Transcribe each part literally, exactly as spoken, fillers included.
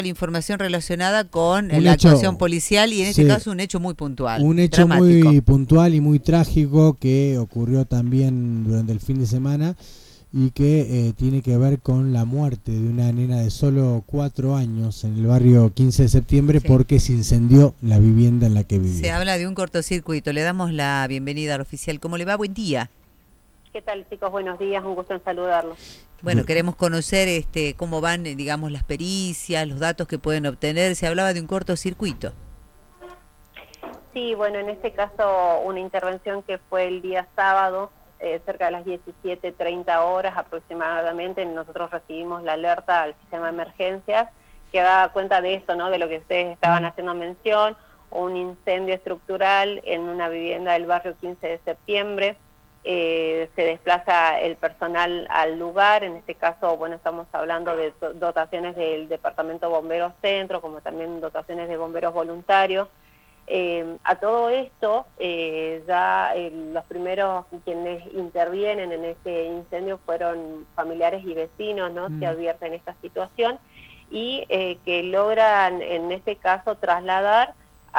la información relacionada con Un la hecho, actuación policial y en este sí, caso un hecho muy puntual. un hecho dramático. muy puntual y muy trágico que ocurrió también durante el fin de semana y que eh, tiene que ver con la muerte de una nena de solo cuatro años en el barrio quince de septiembre, Sí. porque se incendió la vivienda en la que vivía. Se habla de un cortocircuito. Le damos la bienvenida al oficial. ¿Cómo le va? Buen día. ¿Qué tal, chicos? Buenos días, un gusto en saludarlos. Bueno, queremos conocer este cómo van, digamos, las pericias, los datos que pueden obtener. Se hablaba de un cortocircuito. Sí, bueno, en este caso una intervención que fue el día sábado, eh, cerca de las diecisiete treinta horas aproximadamente. Nosotros recibimos la alerta al sistema de emergencias que daba cuenta de esto, ¿no? De lo que ustedes estaban haciendo mención, un incendio estructural en una vivienda del barrio quince de septiembre. Eh, se desplaza el personal al lugar. En este caso, bueno, estamos hablando de dotaciones del Departamento Bomberos Centro, como también dotaciones de bomberos voluntarios. Eh, a todo esto, eh, ya eh, los primeros quienes intervienen en este incendio fueron familiares y vecinos, ¿no? Mm. Se advierten esta situación y eh, que logran, en este caso, trasladar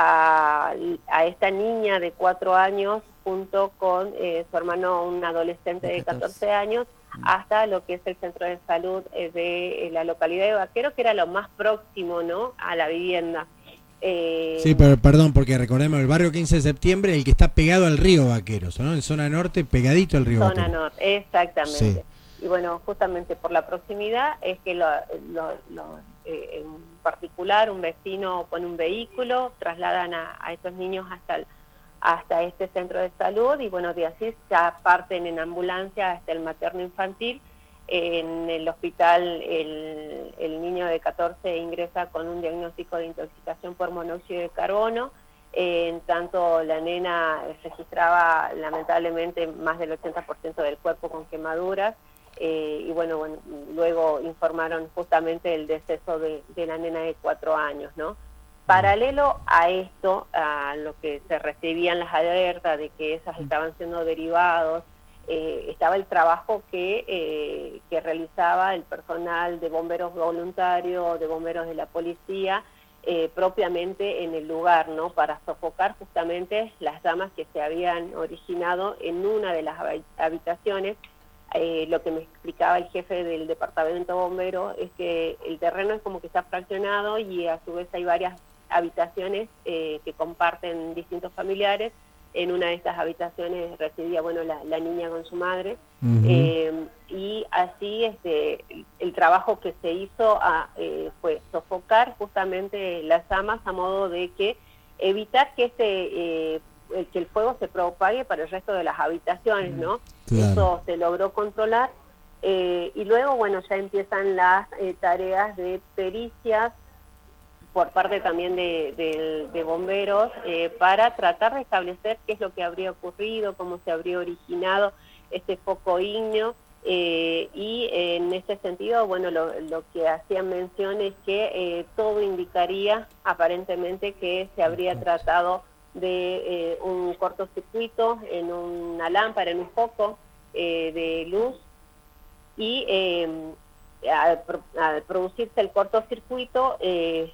a, a esta niña de cuatro años junto con eh, su hermano, un adolescente de catorce años, hasta lo que es el centro de salud eh, de eh, la localidad de Vaquero, que era lo más próximo, ¿no?, a la vivienda. Eh... Sí, pero perdón, porque recordemos, el barrio quince de septiembre, el que está pegado al río Vaqueros, ¿no? En zona norte, pegadito al río Zona Vaqueros. Zona norte, exactamente. Sí. Y bueno, justamente por la proximidad es que lo, lo, lo, eh, en particular un vecino pone un vehículo, trasladan a, a estos niños hasta el, hasta este centro de salud y bueno, de así ya parten en ambulancia hasta el materno infantil. En el hospital el, el niño de catorce ingresa con un diagnóstico de intoxicación por monóxido de carbono. Eh, en tanto la nena registraba lamentablemente más del ochenta por ciento del cuerpo con quemaduras. Eh, y bueno, bueno, luego informaron justamente el deceso de, de la nena de cuatro años, ¿no? Paralelo a esto, a lo que se recibían las alertas de que esas estaban siendo derivados, eh, estaba el trabajo que, eh, que realizaba el personal de bomberos voluntarios, de bomberos de la policía, eh, propiamente en el lugar, ¿no? Para sofocar justamente las llamas que se habían originado en una de las habitaciones. Eh, lo que me explicaba el jefe del departamento bombero es que el terreno es como que está fraccionado y a su vez hay varias habitaciones eh, que comparten distintos familiares. En una de estas habitaciones residía, bueno, la, la niña con su madre. Uh-huh. eh, y así este, el, el trabajo que se hizo a, eh, fue sofocar justamente las llamas a modo de que evitar que este eh, el, que el fuego se propague para el resto de las habitaciones, ¿no? Claro. Eso se logró controlar. Eh, y luego, bueno, ya empiezan las eh, tareas de pericias por parte también de, de, de bomberos eh, para tratar de establecer qué es lo que habría ocurrido, cómo se habría originado este foco ígneo. Eh, y eh, en ese sentido, bueno, lo, lo que hacían mención es que eh, todo indicaría aparentemente que se habría tratado de eh, un cortocircuito en una lámpara, en un foco eh, de luz, y eh, al, al producirse el cortocircuito, eh,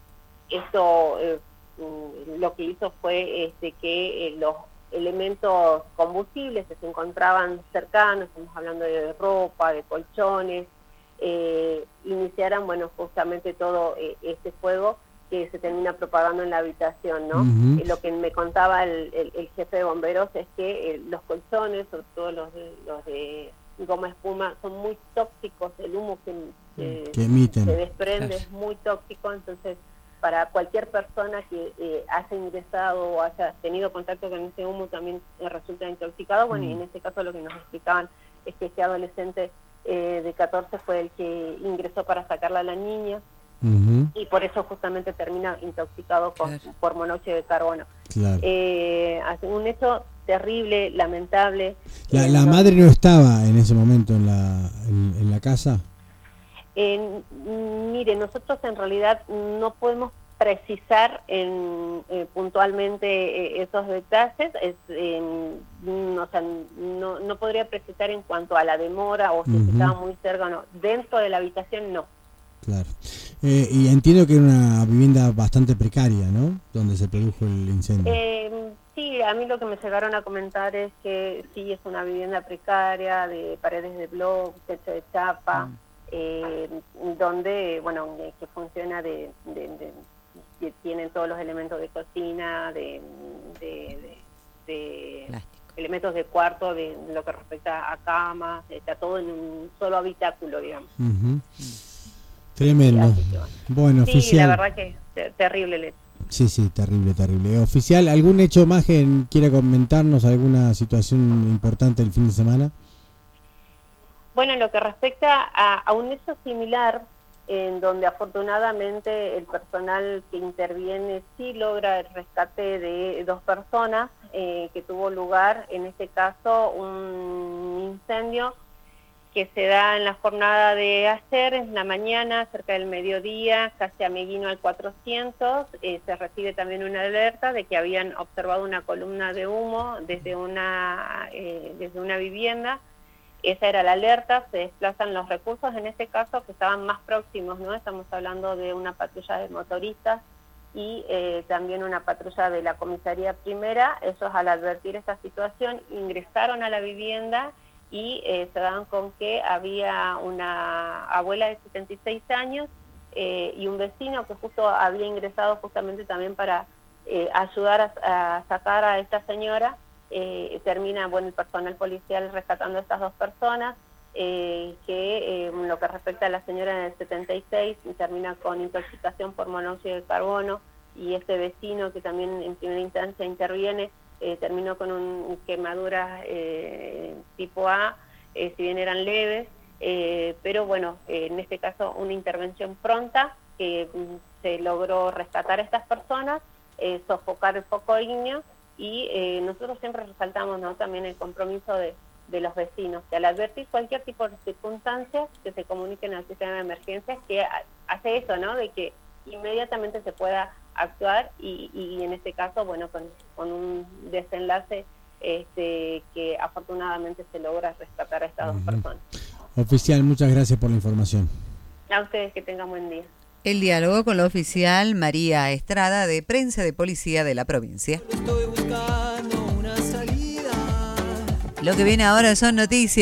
esto eh, lo que hizo fue este, que eh, los elementos combustibles que se encontraban cercanos, estamos hablando de ropa, de colchones, eh, iniciaran, bueno, justamente todo eh, este fuego que se termina propagando en la habitación, ¿no? Uh-huh. Eh, lo que me contaba el, el, el jefe de bomberos es que eh, los colchones, sobre todo los de, los de goma espuma, son muy tóxicos, el humo que, que, que emiten. se desprende es muy tóxico, entonces para cualquier persona que eh, haya ingresado o haya tenido contacto con ese humo también eh, resulta intoxicado. Bueno, mm. y en este caso lo que nos explicaban es que este adolescente eh, de catorce fue el que ingresó para sacarla a la niña. Uh-huh. Y por eso justamente termina intoxicado por, claro. por monóxido de carbono. Claro. Eh, un hecho terrible, lamentable. ¿La, eh, la no, madre no estaba en ese momento en la, en, en la casa? Eh, mire, nosotros en realidad no podemos precisar en, eh, puntualmente eh, esos detalles, es, eh, no, o sea, no, no podría precisar en cuanto a la demora o si uh-huh. estaba muy cerca o no. Dentro de la habitación no. Claro. Eh, y entiendo que era una vivienda bastante precaria, ¿no? Donde se produjo el incendio. Eh, sí, a mí lo que me llegaron a comentar es que sí, es una vivienda precaria, de paredes de bloc, techo de chapa, mm. eh, donde, bueno, que funciona de, de, de, de... tienen todos los elementos de cocina, de... de, de, de elementos de cuarto, de, de lo que respecta a camas, está todo en un solo habitáculo, digamos. Uh-huh. Tremendo. Sí, bueno. bueno, sí, oficial. la verdad que es terrible el hecho. Sí, sí, terrible, terrible. Oficial, ¿algún hecho más que quiera comentarnos? ¿Alguna situación importante del fin de semana? Bueno, en lo que respecta a, a un hecho similar, en donde afortunadamente el personal que interviene sí logra el rescate de dos personas, eh, que tuvo lugar, en este caso, un incendio que se da en la jornada de ayer, en la mañana, cerca del mediodía, casi a Meguino al cuatrocientos, eh, se recibe también una alerta de que habían observado una columna de humo desde una, eh, desde una vivienda. Esa era la alerta, se desplazan los recursos, en este caso que estaban más próximos, ¿no? Estamos hablando de una patrulla de motoristas y eh, también una patrulla de la comisaría primera. Ellos, al advertir esta situación, ingresaron a la vivienda y eh, se dan con que había una abuela de setenta y seis años eh, y un vecino que justo había ingresado justamente también para eh, ayudar a, a sacar a esta señora. Eh, termina, bueno, el personal policial rescatando a estas dos personas, eh, que eh, lo que respecta a la señora en el setenta y seis, termina con intoxicación por monóxido de carbono, y este vecino que también en primera instancia interviene, eh, terminó con un quemaduras eh, tipo A, eh, si bien eran leves, eh, pero bueno, eh, en este caso una intervención pronta, que mm, se logró rescatar a estas personas, eh, sofocar el foco ígneo. Y eh, nosotros siempre resaltamos, ¿no?, también el compromiso de, de los vecinos, que al advertir cualquier tipo de circunstancias, que se comuniquen al sistema de emergencias, que hace eso, ¿no?, de que inmediatamente se pueda actuar y, y en este caso, bueno, con, con un desenlace este, que afortunadamente se logra rescatar a estas uh-huh. dos personas. Oficial, muchas gracias por la información. A ustedes, que tengan buen día. El diálogo con la oficial María Estrada, de Prensa de Policía de la provincia. Lo que viene ahora son noticias.